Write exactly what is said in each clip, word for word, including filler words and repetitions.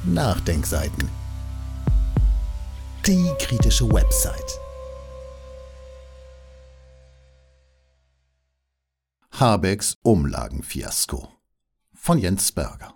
Nachdenkseiten. Die kritische Website. Habecks Umlagenfiasko von Jens Berger.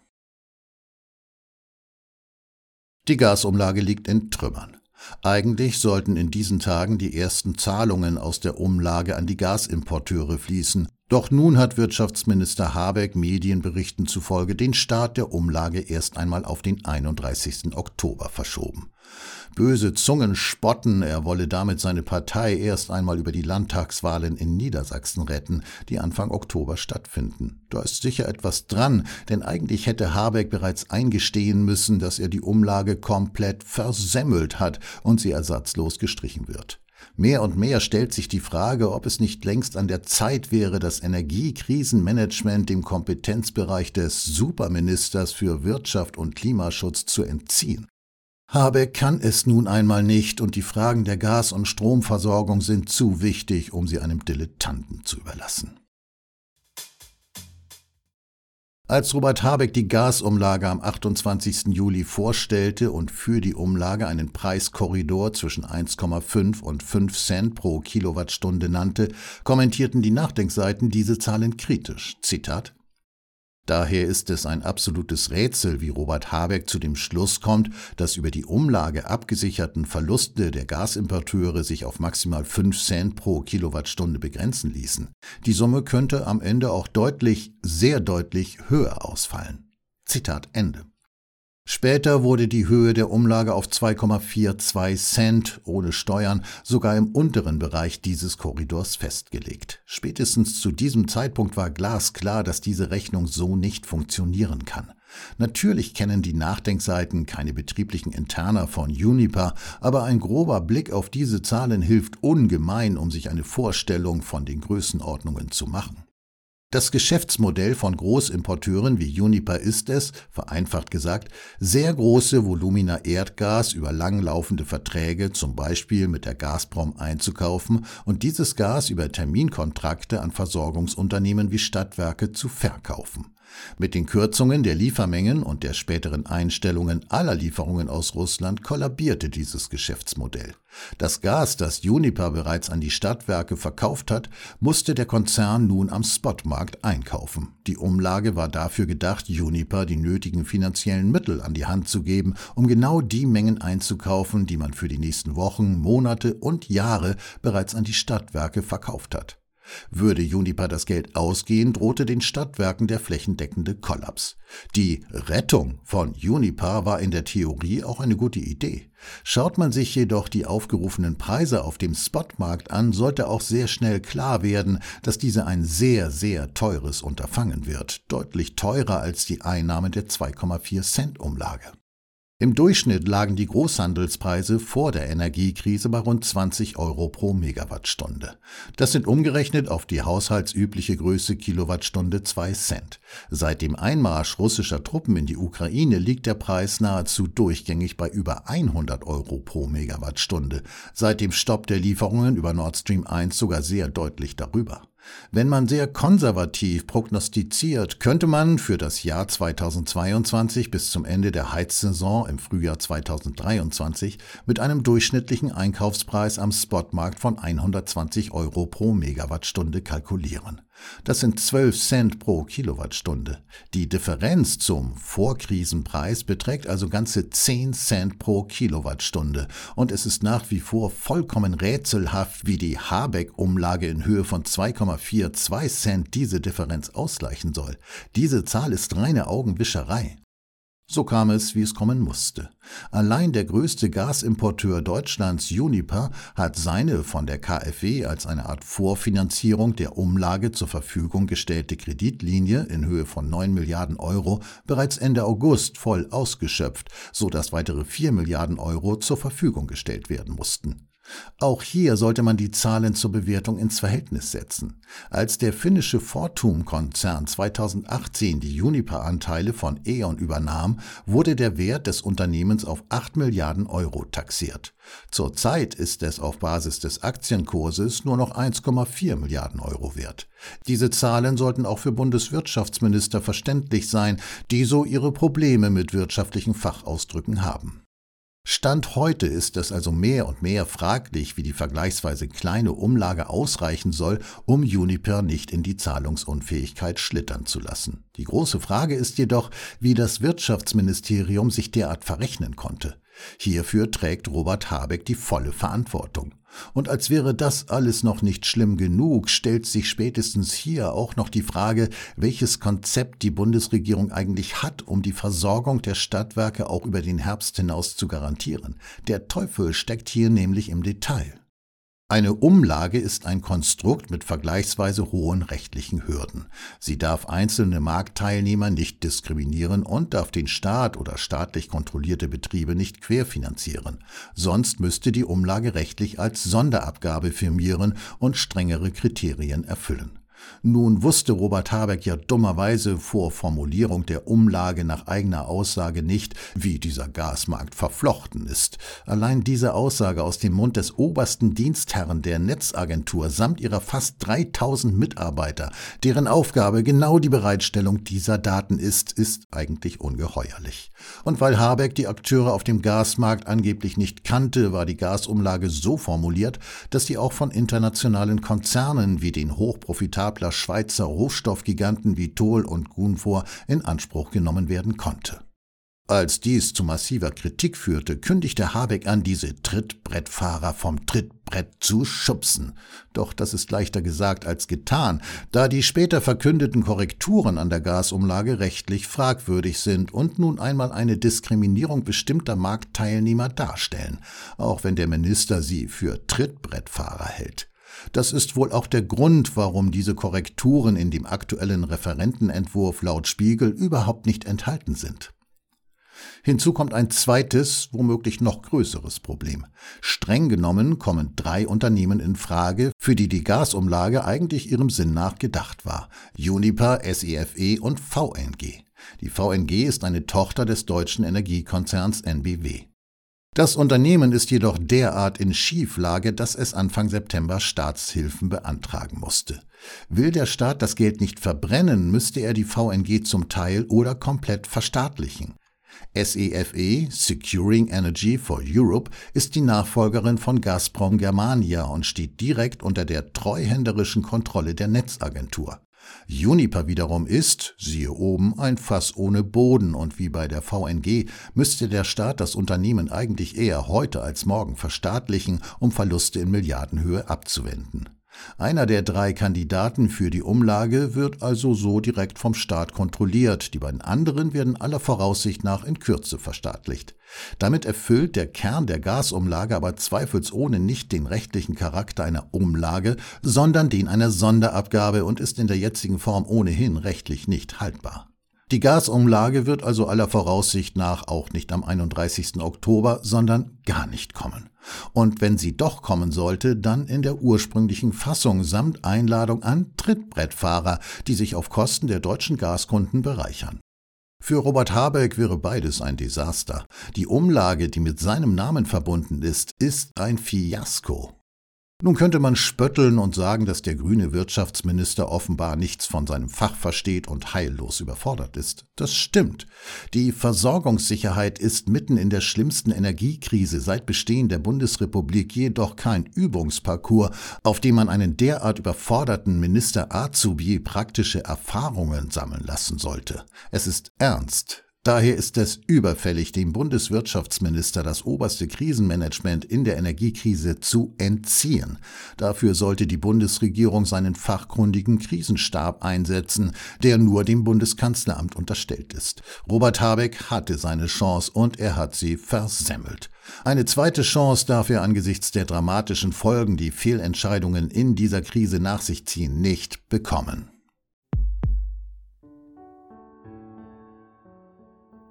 Die Gasumlage liegt in Trümmern. Eigentlich sollten in diesen Tagen die ersten Zahlungen aus der Umlage an die Gasimporteure fließen. Doch nun hat Wirtschaftsminister Habeck Medienberichten zufolge den Start der Umlage erst einmal auf den einunddreißigsten Oktober verschoben. Böse Zungen spotten, er wolle damit seine Partei erst einmal über die Landtagswahlen in Niedersachsen retten, die Anfang Oktober stattfinden. Da ist sicher etwas dran, denn eigentlich hätte Habeck bereits eingestehen müssen, dass er die Umlage komplett versemmelt hat und sie ersatzlos gestrichen wird. Mehr und mehr stellt sich die Frage, ob es nicht längst an der Zeit wäre, das Energiekrisenmanagement dem Kompetenzbereich des Superministers für Wirtschaft und Klimaschutz zu entziehen. Habeck kann es nun einmal nicht und die Fragen der Gas- und Stromversorgung sind zu wichtig, um sie einem Dilettanten zu überlassen. Als Robert Habeck die Gasumlage am achtundzwanzigsten Juli vorstellte und für die Umlage einen Preiskorridor zwischen eins Komma fünf und fünf Cent pro Kilowattstunde nannte, kommentierten die Nachdenkseiten diese Zahlen kritisch. Zitat: Daher ist es ein absolutes Rätsel, wie Robert Habeck zu dem Schluss kommt, dass über die Umlage abgesicherten Verluste der Gasimporteure sich auf maximal fünf Cent pro Kilowattstunde begrenzen ließen. Die Summe könnte am Ende auch deutlich, sehr deutlich höher ausfallen. Zitat Ende. Später wurde die Höhe der Umlage auf zwei Komma zweiundvierzig Cent ohne Steuern sogar im unteren Bereich dieses Korridors festgelegt. Spätestens zu diesem Zeitpunkt war glasklar, dass diese Rechnung so nicht funktionieren kann. Natürlich kennen die Nachdenkseiten keine betrieblichen Interna von Uniper, aber ein grober Blick auf diese Zahlen hilft ungemein, um sich eine Vorstellung von den Größenordnungen zu machen. Das Geschäftsmodell von Großimporteuren wie Uniper ist es, vereinfacht gesagt, sehr große Volumina Erdgas über langlaufende Verträge, zum Beispiel mit der Gazprom, einzukaufen und dieses Gas über Terminkontrakte an Versorgungsunternehmen wie Stadtwerke zu verkaufen. Mit den Kürzungen der Liefermengen und der späteren Einstellungen aller Lieferungen aus Russland kollabierte dieses Geschäftsmodell. Das Gas, das Uniper bereits an die Stadtwerke verkauft hat, musste der Konzern nun am Spotmarkt einkaufen. Die Umlage war dafür gedacht, Uniper die nötigen finanziellen Mittel an die Hand zu geben, um genau die Mengen einzukaufen, die man für die nächsten Wochen, Monate und Jahre bereits an die Stadtwerke verkauft hat. Würde Uniper das Geld ausgehen, drohte den Stadtwerken der flächendeckende Kollaps. Die Rettung von Uniper war in der Theorie auch eine gute Idee. Schaut man sich jedoch die aufgerufenen Preise auf dem Spotmarkt an, sollte auch sehr schnell klar werden, dass diese ein sehr, sehr teures Unterfangen wird, deutlich teurer als die Einnahme der zwei Komma vier Cent Umlage. Im Durchschnitt lagen die Großhandelspreise vor der Energiekrise bei rund zwanzig Euro pro Megawattstunde. Das sind umgerechnet auf die haushaltsübliche Größe Kilowattstunde zwei Cent. Seit dem Einmarsch russischer Truppen in die Ukraine liegt der Preis nahezu durchgängig bei über hundert Euro pro Megawattstunde. Seit dem Stopp der Lieferungen über Nord Stream eins sogar sehr deutlich darüber. Wenn man sehr konservativ prognostiziert, könnte man für das Jahr zweitausendzweiundzwanzig bis zum Ende der Heizsaison im Frühjahr zweitausenddreiundzwanzig mit einem durchschnittlichen Einkaufspreis am Spotmarkt von hundertzwanzig Euro pro Megawattstunde kalkulieren. Das sind zwölf Cent pro Kilowattstunde. Die Differenz zum Vorkrisenpreis beträgt also ganze zehn Cent pro Kilowattstunde. Und es ist nach wie vor vollkommen rätselhaft, wie die Habeck-Umlage in Höhe von zwei Komma zweiundvierzig Cent diese Differenz ausgleichen soll. Diese Zahl ist reine Augenwischerei. So kam es, wie es kommen musste. Allein der größte Gasimporteur Deutschlands, Uniper, hat seine von der KfW als eine Art Vorfinanzierung der Umlage zur Verfügung gestellte Kreditlinie in Höhe von neun Milliarden Euro bereits Ende August voll ausgeschöpft, sodass weitere vier Milliarden Euro zur Verfügung gestellt werden mussten. Auch hier sollte man die Zahlen zur Bewertung ins Verhältnis setzen. Als der finnische Fortum-Konzern zweitausendachtzehn die Uniper-Anteile von E.ON übernahm, wurde der Wert des Unternehmens auf acht Milliarden Euro taxiert. Zurzeit ist es auf Basis des Aktienkurses nur noch eins Komma vier Milliarden Euro wert. Diese Zahlen sollten auch für Bundeswirtschaftsminister verständlich sein, die so ihre Probleme mit wirtschaftlichen Fachausdrücken haben. Stand heute ist es also mehr und mehr fraglich, wie die vergleichsweise kleine Umlage ausreichen soll, um Uniper nicht in die Zahlungsunfähigkeit schlittern zu lassen. Die große Frage ist jedoch, wie das Wirtschaftsministerium sich derart verrechnen konnte. Hierfür trägt Robert Habeck die volle Verantwortung. Und als wäre das alles noch nicht schlimm genug, stellt sich spätestens hier auch noch die Frage, welches Konzept die Bundesregierung eigentlich hat, um die Versorgung der Stadtwerke auch über den Herbst hinaus zu garantieren. Der Teufel steckt hier nämlich im Detail. Eine Umlage ist ein Konstrukt mit vergleichsweise hohen rechtlichen Hürden. Sie darf einzelne Marktteilnehmer nicht diskriminieren und darf den Staat oder staatlich kontrollierte Betriebe nicht querfinanzieren. Sonst müsste die Umlage rechtlich als Sonderabgabe firmieren und strengere Kriterien erfüllen. Nun wusste Robert Habeck ja dummerweise vor Formulierung der Umlage nach eigener Aussage nicht, wie dieser Gasmarkt verflochten ist. Allein diese Aussage aus dem Mund des obersten Dienstherrn der Netzagentur samt ihrer fast dreitausend Mitarbeiter, deren Aufgabe genau die Bereitstellung dieser Daten ist, ist eigentlich ungeheuerlich. Und weil Habeck die Akteure auf dem Gasmarkt angeblich nicht kannte, war die Gasumlage so formuliert, dass sie auch von internationalen Konzernen wie den hochprofitablen Schweizer Rohstoffgiganten wie Toll und Gunvor in Anspruch genommen werden konnte. Als dies zu massiver Kritik führte, kündigte Habeck an, diese Trittbrettfahrer vom Trittbrett zu schubsen. Doch das ist leichter gesagt als getan, da die später verkündeten Korrekturen an der Gasumlage rechtlich fragwürdig sind und nun einmal eine Diskriminierung bestimmter Marktteilnehmer darstellen, auch wenn der Minister sie für Trittbrettfahrer hält. Das ist wohl auch der Grund, warum diese Korrekturen in dem aktuellen Referentenentwurf laut Spiegel überhaupt nicht enthalten sind. Hinzu kommt ein zweites, womöglich noch größeres Problem. Streng genommen kommen drei Unternehmen in Frage, für die die Gasumlage eigentlich ihrem Sinn nach gedacht war: Uniper, S E F E und V N G. Die V N G ist eine Tochter des deutschen Energiekonzerns N B W. Das Unternehmen ist jedoch derart in Schieflage, dass es Anfang September Staatshilfen beantragen musste. Will der Staat das Geld nicht verbrennen, müsste er die V N G zum Teil oder komplett verstaatlichen. S E F E, Securing Energy for Europe, ist die Nachfolgerin von Gazprom Germania und steht direkt unter der treuhänderischen Kontrolle der Netzagentur. Uniper wiederum ist, siehe oben, ein Fass ohne Boden und wie bei der V N G müsste der Staat das Unternehmen eigentlich eher heute als morgen verstaatlichen, um Verluste in Milliardenhöhe abzuwenden. Einer der drei Kandidaten für die Umlage wird also so direkt vom Staat kontrolliert, die beiden anderen werden aller Voraussicht nach in Kürze verstaatlicht. Damit erfüllt der Kern der Gasumlage aber zweifelsohne nicht den rechtlichen Charakter einer Umlage, sondern den einer Sonderabgabe und ist in der jetzigen Form ohnehin rechtlich nicht haltbar. Die Gasumlage wird also aller Voraussicht nach auch nicht am einunddreißigsten Oktober, sondern gar nicht kommen. Und wenn sie doch kommen sollte, dann in der ursprünglichen Fassung samt Einladung an Trittbrettfahrer, die sich auf Kosten der deutschen Gaskunden bereichern. Für Robert Habeck wäre beides ein Desaster. Die Umlage, die mit seinem Namen verbunden ist, ist ein Fiasko. Nun könnte man spötteln und sagen, dass der grüne Wirtschaftsminister offenbar nichts von seinem Fach versteht und heillos überfordert ist. Das stimmt. Die Versorgungssicherheit ist mitten in der schlimmsten Energiekrise seit Bestehen der Bundesrepublik jedoch kein Übungsparcours, auf dem man einen derart überforderten Minister Azubi praktische Erfahrungen sammeln lassen sollte. Es ist ernst. Daher ist es überfällig, dem Bundeswirtschaftsminister das oberste Krisenmanagement in der Energiekrise zu entziehen. Dafür sollte die Bundesregierung seinen fachkundigen Krisenstab einsetzen, der nur dem Bundeskanzleramt unterstellt ist. Robert Habeck hatte seine Chance und er hat sie versemmelt. Eine zweite Chance darf er angesichts der dramatischen Folgen, die Fehlentscheidungen in dieser Krise nach sich ziehen, nicht bekommen.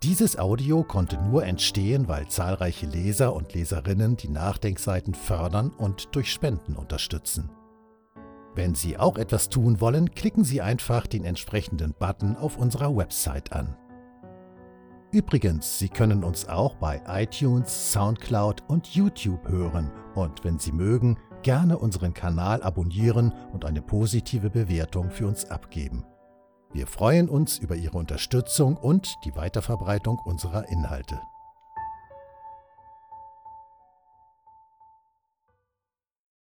Dieses Audio konnte nur entstehen, weil zahlreiche Leser und Leserinnen die Nachdenkseiten fördern und durch Spenden unterstützen. Wenn Sie auch etwas tun wollen, klicken Sie einfach den entsprechenden Button auf unserer Website an. Übrigens, Sie können uns auch bei iTunes, Soundcloud und YouTube hören und wenn Sie mögen, gerne unseren Kanal abonnieren und eine positive Bewertung für uns abgeben. Wir freuen uns über Ihre Unterstützung und die Weiterverbreitung unserer Inhalte.